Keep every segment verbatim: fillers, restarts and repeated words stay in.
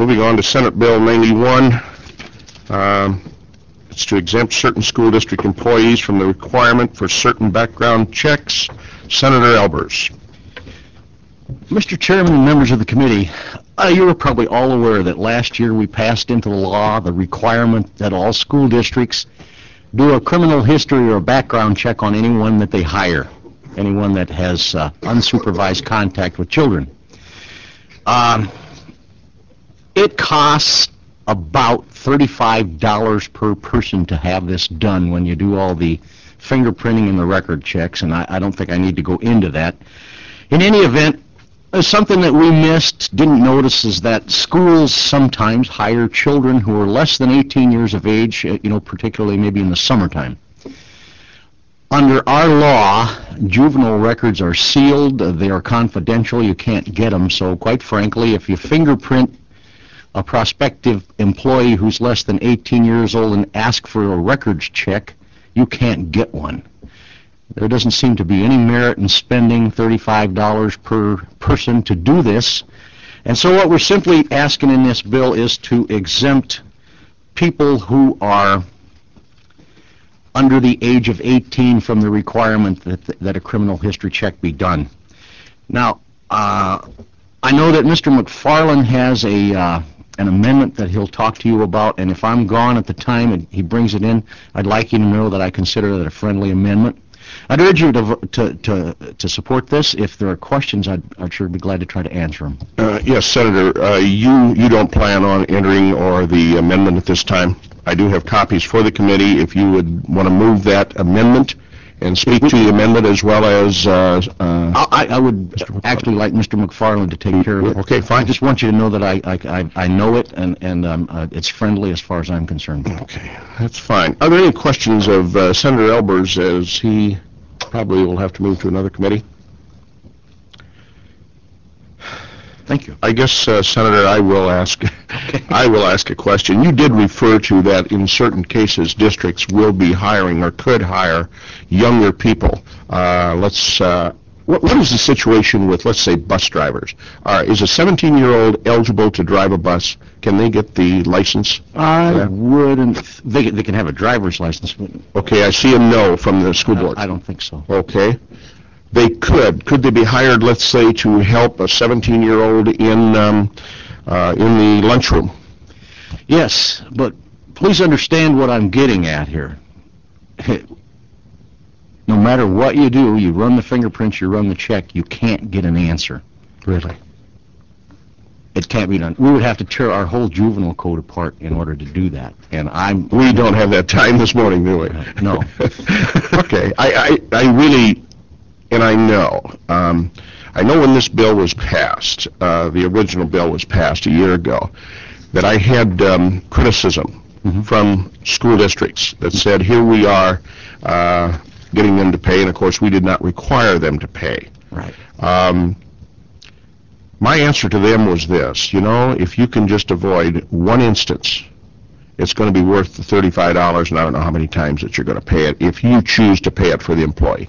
Moving on to Senate Bill ninety-one. Um, it's to exempt certain school district employees from the requirement for certain background checks. Senator Albers. Mister Chairman and members of the committee, uh, you are probably all aware that last year we passed into the law the requirement that all school districts do a criminal history or a background check on anyone that they hire, anyone that has uh, unsupervised contact with children. Um, it costs about thirty-five dollars per person to have this done when you do all the fingerprinting and the record checks, and I, I don't think I need to go into that. In any event, uh, something that we missed, didn't notice, is that schools sometimes hire children who are less than eighteen years of age, uh, you know, particularly maybe in the summertime. Under our law, juvenile records are sealed, uh, they are confidential, you can't get them, so quite frankly, if you fingerprint a prospective employee who's less than eighteen years old and ask for a records check, you can't get one. There doesn't seem to be any merit in spending thirty-five dollars per person to do this. And so what we're simply asking in this bill is to exempt people who are under the age of eighteen from the requirement that, that a criminal history check be done. Now, uh, I know that Mister McFarland has a uh, an amendment that he'll talk to you about, and if I'm gone at the time and he brings it in, I'd like you to know that I consider that a friendly amendment. I'd urge you to to to, to support this. If there are questions, I'd, I'd sure be glad to try to answer them. Uh, yes, Senator, uh, you, you don't plan on entering or the amendment at this time. I do have copies for the committee. If you would want to move that amendment and speak to the amendment as well as... Uh, uh, I, I would actually like Mister McFarland to take care of it. Okay, fine. I just want you to know that I I, I know it, and, and um, uh, it's friendly as far as I'm concerned. Okay, that's fine. Are there any questions of uh, Senator Albers, as he probably will have to move to another committee? Thank you. I guess, uh, Senator, I will ask I will ask a question. You did refer to that in certain cases districts will be hiring or could hire younger people. Uh, let's uh, what, what is the situation with, let's say, bus drivers? Uh, is a seventeen-year-old eligible to drive a bus? Can they get the license? I wouldn't. They they can have a driver's license. But Okay, I see a no from the school board. I don't think so. Okay. They could. Could they be hired, let's say, to help a seventeen-year-old in um, uh, in the lunchroom? Yes, but please understand what I'm getting at here. No matter what you do, you run the fingerprints, you run the check, you can't get an answer. Really? It can't be done. We would have to tear our whole juvenile code apart in order to do that. And I'm... We don't have that time this morning, do we? No. Okay. I, I, I really... And I know, um, I know when this bill was passed, uh, the original bill was passed a year ago, that I had um, criticism mm-hmm. from school districts that said, here we are uh, getting them to pay, and of course we did not require them to pay. Right. Um, my answer to them was this, you know, if you can just avoid one instance, it's going to be worth the thirty-five dollars, and I don't know how many times that you're going to pay it, if you choose to pay it for the employee.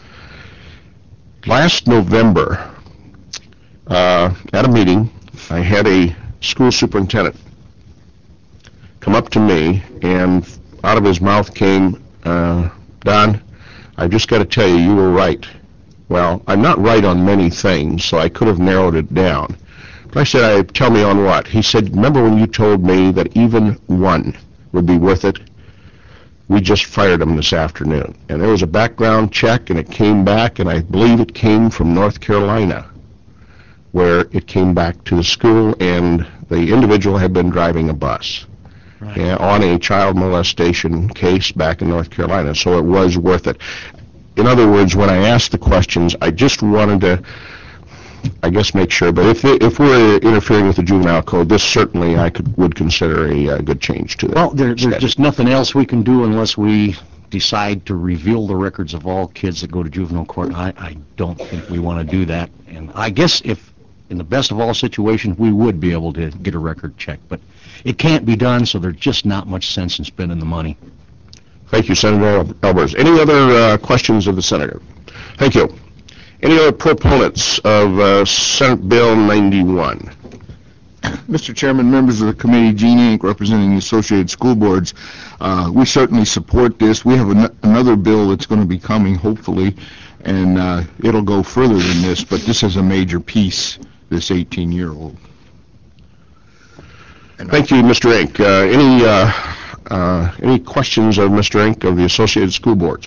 Last November, uh, at a meeting, I had a school superintendent come up to me, and out of his mouth came, uh, Don, I've just got to tell you, you were right. Well, I'm not right on many things, so I could have narrowed it down. But I said, I, tell me on what? He said, remember when you told me that even one would be worth it? We just fired him this afternoon. And there was a background check, and it came back, and I believe it came from North Carolina, where it came back to the school, and the individual had been driving a bus right. uh, on a child molestation case back in North Carolina, so it was worth it. In other words, when I asked the questions, I just wanted to, I guess, make sure. But if if we're interfering with the juvenile code, this certainly I could would consider a, a good change to that. Well, there, there's just nothing else we can do unless we decide to reveal the records of all kids that go to juvenile court. I, I don't think we want to do that. And I guess if, in the best of all situations, we would be able to get a record check. But it can't be done, so there's just not much sense in spending the money. Thank you, Senator Albers. Any other uh, questions of the Senator? Thank you. Any other proponents of uh, Senate Bill ninety-one? Mister Chairman, members of the committee, Gene Inc., representing the Associated School Boards, uh, we certainly support this. We have an- another bill that's going to be coming, hopefully, and uh, it'll go further than this, but this is a major piece, this eighteen-year-old. Thank you, Mister Inc. Uh, any uh, uh, any questions of Mister Inc. of the Associated School Boards?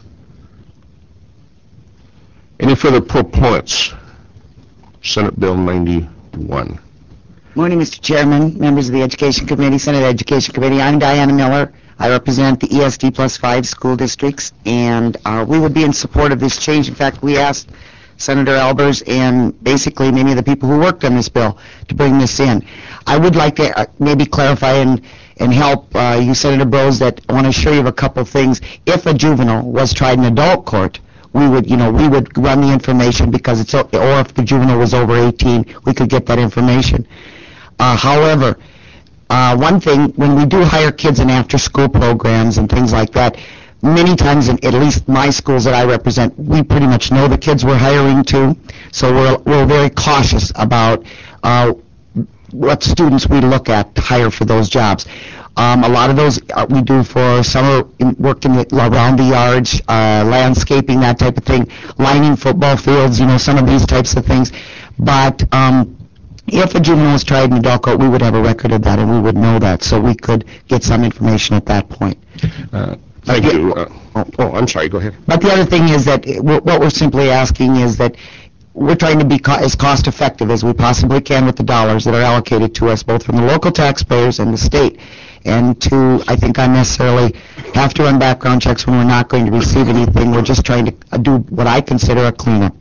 Any further proponents? Senate Bill ninety-one. Morning, Mister Chairman, members of the Education Committee, Senate Education Committee. I'm Diana Miller. I represent the E S D plus five school districts, and uh, we would be in support of this change. In fact, we asked Senator Albers and basically many of the people who worked on this bill to bring this in. I would like to uh, maybe clarify and, and help uh, you, Senator Bose, that I want to assure you of a couple things. If a juvenile was tried in adult court, we would, you know, we would run the information because it's, or if the juvenile was over eighteen, we could get that information. Uh, however, uh, one thing, when we do hire kids in after-school programs and things like that, many times, in at least my schools that I represent, we pretty much know the kids we're hiring to, so we're, we're very cautious about uh, what students we look at to hire for those jobs. Um, a lot of those uh, we do for summer in, work in the, around the yards, uh, landscaping, that type of thing, lining football fields, you know, some of these types of things. But um, if a juvenile was tried in adult court, we would have a record of that and we would know that, so we could get some information at that point. Uh, thank But you. Uh, oh, oh, I'm sorry. Go ahead. But the other thing is that uh, what we're simply asking is that we're trying to be co- as cost effective as we possibly can with the dollars that are allocated to us, both from the local taxpayers and the state, and to, I think, unnecessarily have to run background checks when we're not going to receive anything. We're just trying to uh, do what I consider a cleanup.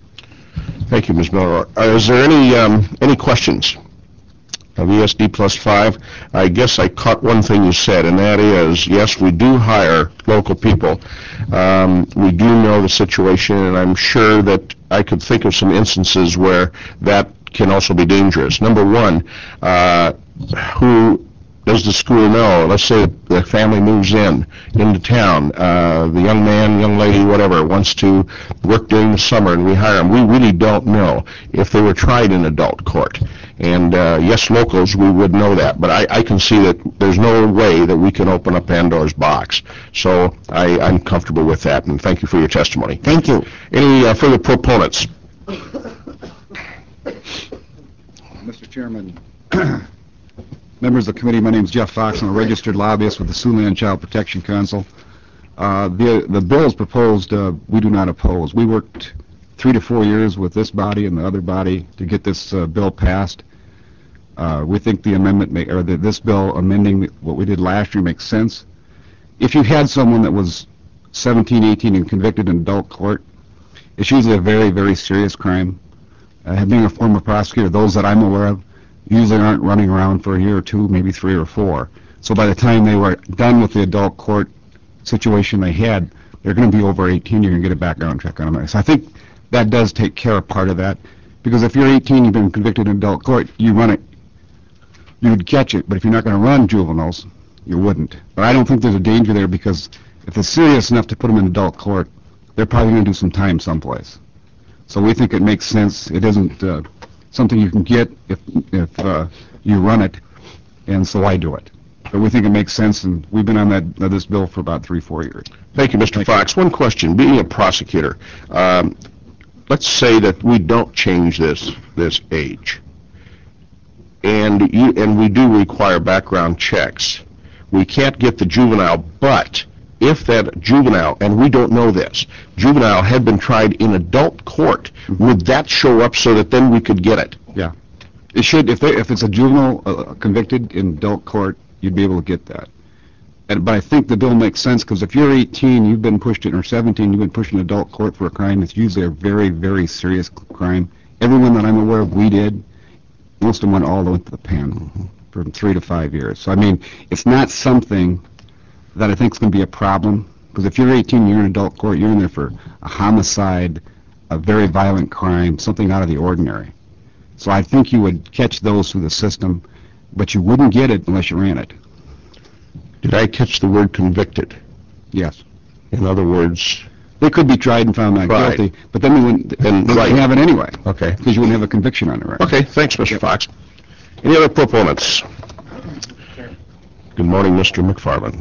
Thank you, Miz Miller. Uh, is there any um, any questions of E S D plus five? I guess I caught one thing you said, and that is, yes, we do hire local people. Um, we do know the situation, and I'm sure that I could think of some instances where that can also be dangerous. Number one, uh, who does the school know? Let's say the family moves in, into town. Uh, the young man, young lady, whatever, wants to work during the summer, and we hire them. We really don't know if they were tried in adult court. And uh, yes, locals, we would know that. But I, I can see that there's no way that we can open up Pandora's box. So I, I'm comfortable with that, and thank you for your testimony. Thank you. Any uh, further proponents? Mister Chairman, members of the committee, my name is Jeff Fox. I'm a registered lobbyist with the Siouxland Child Protection Council. Uh, the the bill is proposed, uh, we do not oppose. We worked three to four years with this body and the other body to get this uh, bill passed. Uh, we think the amendment, may, or the, this bill amending what we did last year makes sense. If you had someone that was seventeen, eighteen and convicted in adult court, it's usually a very, very serious crime. Uh, being a former prosecutor, those that I'm aware of usually aren't running around for a year or two, maybe three or four. So by the time they were done with the adult court situation they had, they're going to be over eighteen, you're going to get a background check on them. So I think that does take care of part of that. Because if you're eighteen, you've been convicted in adult court, you run it, you would catch it. But if you're not going to run juveniles, you wouldn't. But I don't think there's a danger there, because if it's serious enough to put them in adult court, they're probably going to do some time someplace. So we think it makes sense. It isn't uh, something you can get if if uh, you run it, and so I do it. But we think it makes sense, and we've been on that uh, this bill for about three, four years. Thank you, Mister Thank Fox. One question. Being a prosecutor, um, let's say that we don't change this this age, and you and we do require background checks. We can't get the juvenile, but if that juvenile, and we don't know this, juvenile had been tried in adult court, would that show up so that then we could get it? Yeah, it should. If they, if it's a juvenile uh, convicted in adult court, you'd be able to get that. And, but I think the bill makes sense, because if you're eighteen, you've been pushed in, or seventeen, you've been pushed in adult court for a crime. It's usually a very, very serious crime. Everyone that I'm aware of, we did. Most of them went all the way to the pen from three to five years. So I mean, it's not something that I think is going to be a problem, because if you're eighteen, you're in adult court, you're in there for a homicide, a very violent crime, something out of the ordinary. So I think you would catch those through the system, but you wouldn't get it unless you ran it. Did I catch the word convicted? Yes. In other words, They could be tried and found not Right. guilty, but then they wouldn't, And- they right. wouldn't have it anyway, okay. because you wouldn't have a conviction on it, right? Okay, thanks, Mister Fox. Any other proponents? Good morning, Mister McFarland.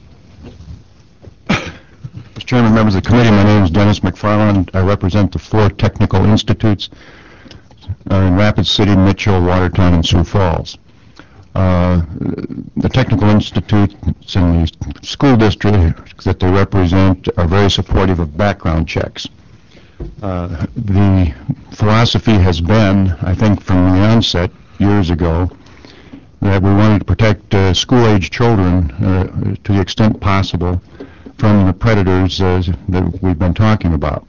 Mister Chairman, members of the committee, my name is Dennis McFarland. I represent the four technical institutes uh, in Rapid City, Mitchell, Watertown, and Sioux Falls. Uh, the technical institutes in the school district that they represent are very supportive of background checks. Uh, the philosophy has been, I think from the onset years ago, that we wanted to protect uh, school-age children uh, to the extent possible from the predators uh, that we've been talking about.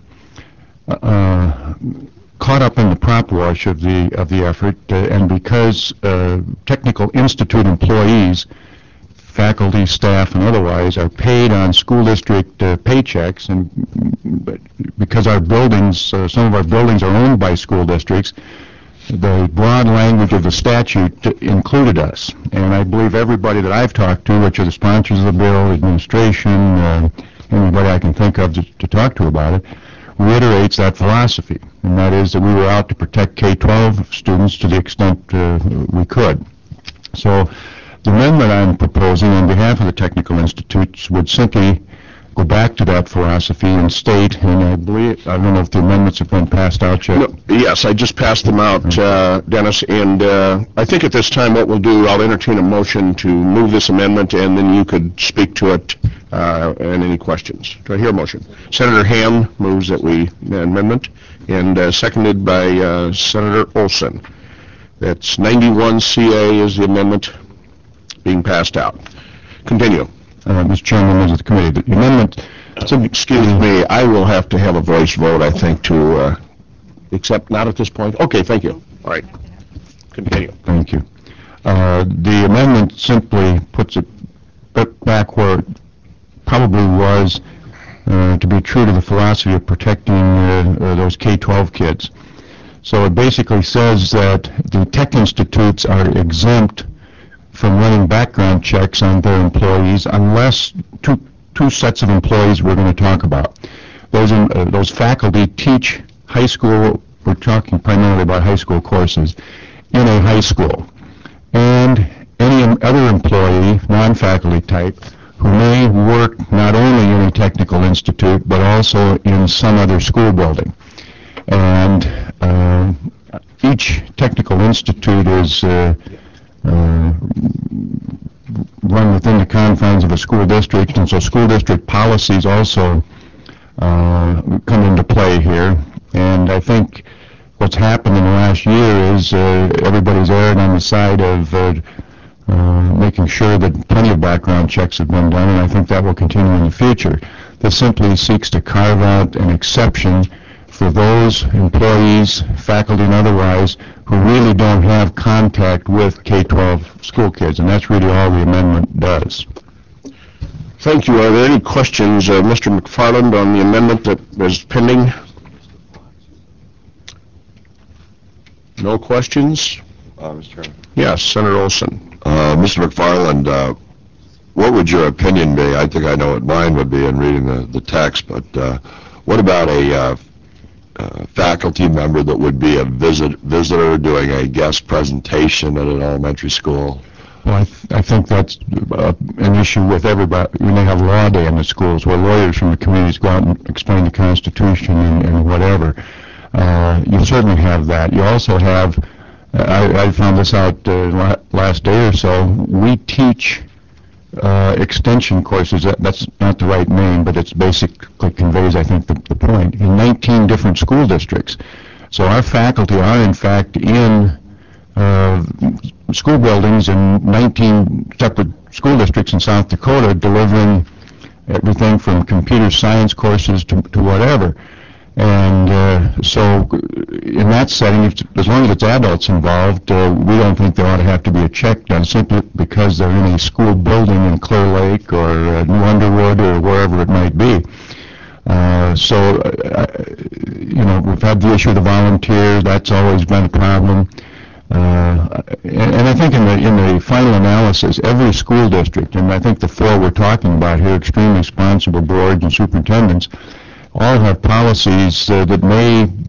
Uh, caught up in the prop wash of the of the effort, uh, and because uh, technical institute employees, faculty, staff, and otherwise are paid on school district uh, paychecks, and but because our buildings, uh, some of our buildings are owned by school districts, the broad language of the statute included us. And I believe everybody that I've talked to, which are the sponsors of the bill, administration, uh, anybody I can think of to, to talk to about it, reiterates that philosophy, and that is that we were out to protect K twelve students to the extent uh, we could. So the amendment I'm proposing on behalf of the technical institutes would simply go back to that philosophy and state, and I believe, I don't know if the amendments have been passed out yet. No, yes, I just passed them out, uh, Dennis, and uh, I think at this time what we'll do, I'll entertain a motion to move this amendment, and then you could speak to it uh, and any questions. Do I hear a motion? Senator Ham moves that we, the amendment, and uh, seconded by uh, Senator Olson. That's ninety-one C A is the amendment being passed out. Continue. Uh, Mister Chairman, members of the committee, the amendment... So, excuse me, I will have to have a voice vote, I think, to, uh, except not at this point. Okay, thank you. All right. Continue. Thank you. Uh, the amendment simply puts it back where it probably was uh, to be true to the philosophy of protecting uh, uh, those K twelve kids. So it basically says that the tech institutes are exempt from running background checks on their employees unless two two sets of employees we're going to talk about. Those uh, those faculty teach high school, we're talking primarily about high school courses, in a high school. And any other employee, non-faculty type, who may work not only in a technical institute, but also in some other school building. And uh, each technical institute is uh, uh, run within the confines of a school district, and so school district policies also uh, come into play here. And I think what's happened in the last year is uh, everybody's erred on the side of uh, uh, making sure that plenty of background checks have been done, and I think that will continue in the future. This simply seeks to carve out an exception for those employees, faculty and otherwise, who really don't have contact with K twelve school kids, and that's really all the amendment does. Thank you. Are there any questions, uh, Mister McFarland, on the amendment that is pending? No questions? Uh, Mister Chairman. Yes, Senator Olson. Uh, Mister McFarland, uh, what would your opinion be? I think I know what mine would be in reading the, the text, but uh, what about a uh, uh, faculty member that would be a visit, visitor doing a guest presentation at an elementary school? Well, I, th I think that's uh, an issue with everybody. We may have law day in the schools where lawyers from the communities go out and explain the Constitution and, and whatever. Uh, you certainly have that. You also have, uh, I, I found this out uh, la last day or so, we teach uh, extension courses, that, that's not the right name, but it's basically conveys, I think, the, the point, in nineteen different school districts. So our faculty are, in fact, in uh, school buildings in nineteen separate school districts in South Dakota, delivering everything from computer science courses to, to whatever. And uh, so in that setting, if, as long as it's adults involved, uh, we don't think there ought to have to be a check done simply because they're in a school building in Clear Lake or uh, New Underwood or wherever it might be. Uh, so, uh, you know, we've had the issue of the volunteers. That's always been a problem. Uh, and, and I think in the in the final analysis, every school district, and I think the four we're talking about here, extremely responsible boards and superintendents, all have policies uh, that may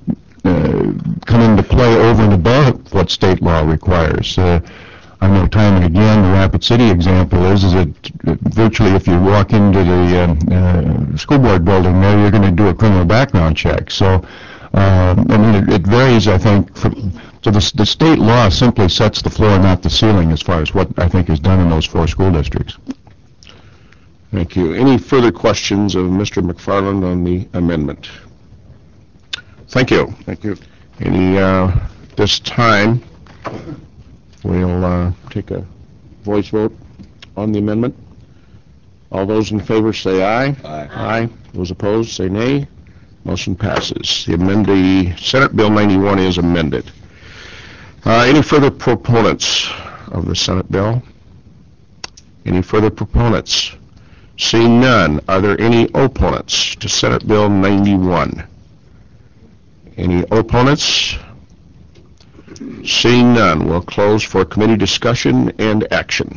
uh, come into play over and above what state law requires. Uh, I know time and again, the Rapid City example is, is that uh, virtually if you walk into the uh, uh, school board building there, you're going to do a criminal background check. So, uh, I mean, it, it varies, I think. From, so the, the state law simply sets the floor, not the ceiling, as far as what I think is done in those four school districts. Thank you. Any further questions of Mister McFarland on the amendment? Thank you. Thank you. Any, uh, this time, we'll uh, take a voice vote on the amendment. All those in favor say aye. Aye. Aye. Those opposed say nay. Motion passes. The amend, the Senate Bill ninety-one is amended. Uh, any further proponents of the Senate bill? Any further proponents? Seeing none, are there any opponents to Senate Bill ninety-one? Any opponents? Seeing none, we'll close for committee discussion and action.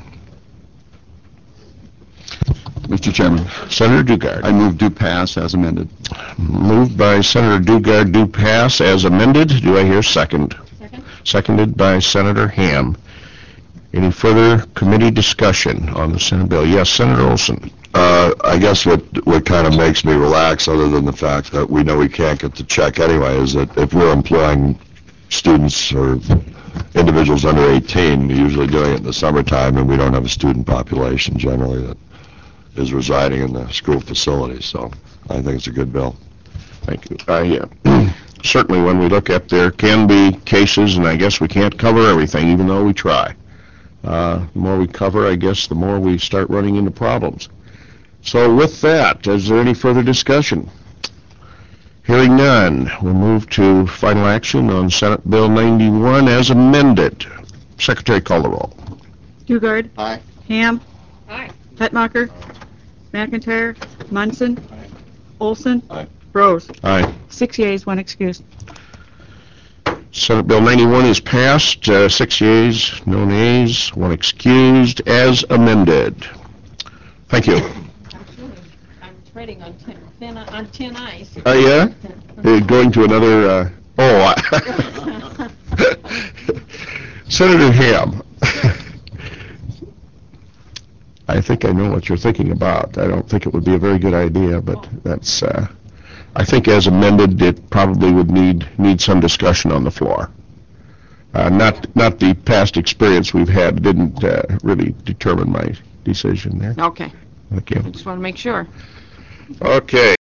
Mister Chairman, Senator Dugard. I move do pass as amended. Moved by Senator Dugard, do pass as amended. Do I hear second? Second. Seconded by Senator Ham. Any further committee discussion on the Senate bill? Yes, Senator Olson. Uh, I guess what what kind of makes me relax, other than the fact that we know we can't get the check anyway, is that if we're employing students or individuals under eighteen, we're usually doing it in the summertime, and we don't have a student population generally that is residing in the school facilities. So I think it's a good bill. Thank you. I, uh, certainly when we look at, there can be cases, and I guess we can't cover everything, even though we try. Uh, the more we cover, I guess, the more we start running into problems. So with that, is there any further discussion? Hearing none, we'll move to final action on Senate Bill ninety-one as amended. Secretary, call the roll. Dugard. Aye. Ham. Aye. Petmacher. McIntyre. Munson. Olson. Aye. Rose. Aye. Six yeas, one excused. Senate Bill ninety-one is passed, uh, six yeas, no nays, one excused, as amended. Thank you. I'm treading on tin, thin, on tin ice. Uh, yeah? Uh, going to another, uh, oh, I- Senator Ham. I think I know what you're thinking about. I don't think it would be a very good idea, but that's, uh, I think as amended, it probably would need, need some discussion on the floor. Uh, not, not the past experience we've had didn't, uh, really determine my decision there. Okay, Thank you. I just want to make sure. Okay,